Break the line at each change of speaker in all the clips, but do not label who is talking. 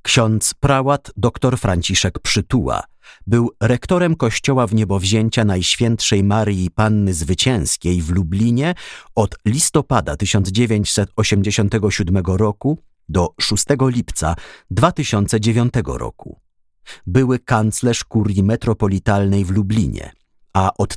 Ksiądz prałat dr Franciszek Przytuła był rektorem kościoła Wniebowzięcia Najświętszej Maryi Panny Zwycięskiej w Lublinie od listopada 1987 roku do 6 lipca 2009 roku. Były kanclerz kurii metropolitalnej w Lublinie, a od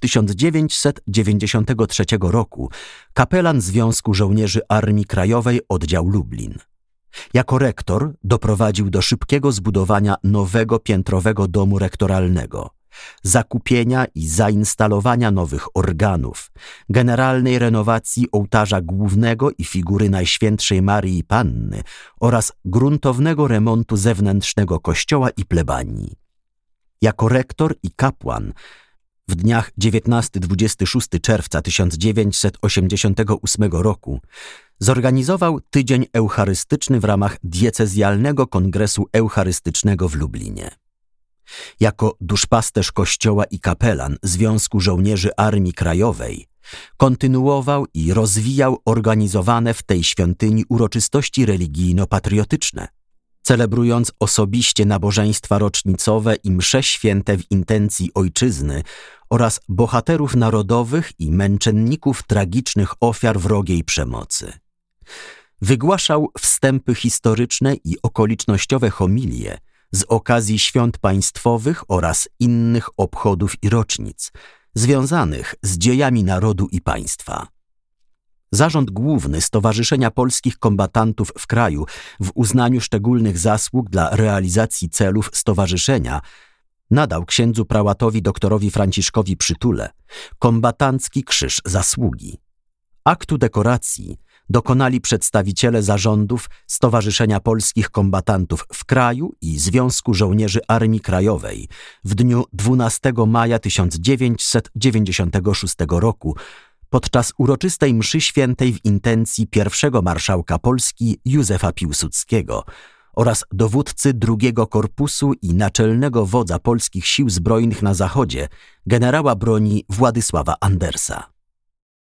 1993 roku kapelan Związku Żołnierzy Armii Krajowej Oddział Lublin. Jako rektor doprowadził do szybkiego zbudowania nowego piętrowego domu rektoralnego, zakupienia i zainstalowania nowych organów, generalnej renowacji ołtarza głównego i figury Najświętszej Maryi Panny oraz gruntownego remontu zewnętrznego kościoła i plebanii. Jako rektor i kapłan w dniach 19-26 czerwca 1988 roku zorganizował Tydzień Eucharystyczny w ramach Diecezjalnego Kongresu Eucharystycznego w Lublinie. Jako duszpasterz Kościoła i kapelan Związku Żołnierzy Armii Krajowej kontynuował i rozwijał organizowane w tej świątyni uroczystości religijno-patriotyczne, celebrując osobiście nabożeństwa rocznicowe i msze święte w intencji ojczyzny oraz bohaterów narodowych i męczenników tragicznych ofiar wrogiej przemocy. Wygłaszał wstępy historyczne i okolicznościowe homilie z okazji świąt państwowych oraz innych obchodów i rocznic związanych z dziejami narodu i państwa. Zarząd Główny Stowarzyszenia Polskich Kombatantów w Kraju w uznaniu szczególnych zasług dla realizacji celów stowarzyszenia nadał księdzu prałatowi doktorowi Franciszkowi Przytule kombatancki Krzyż Zasługi. Aktu dekoracji dokonali przedstawiciele zarządów Stowarzyszenia Polskich Kombatantów w Kraju i Związku Żołnierzy Armii Krajowej w dniu 12 maja 1996 roku podczas uroczystej mszy świętej w intencji pierwszego marszałka Polski Józefa Piłsudskiego oraz dowódcy II Korpusu i naczelnego wodza polskich sił zbrojnych na Zachodzie generała broni Władysława Andersa.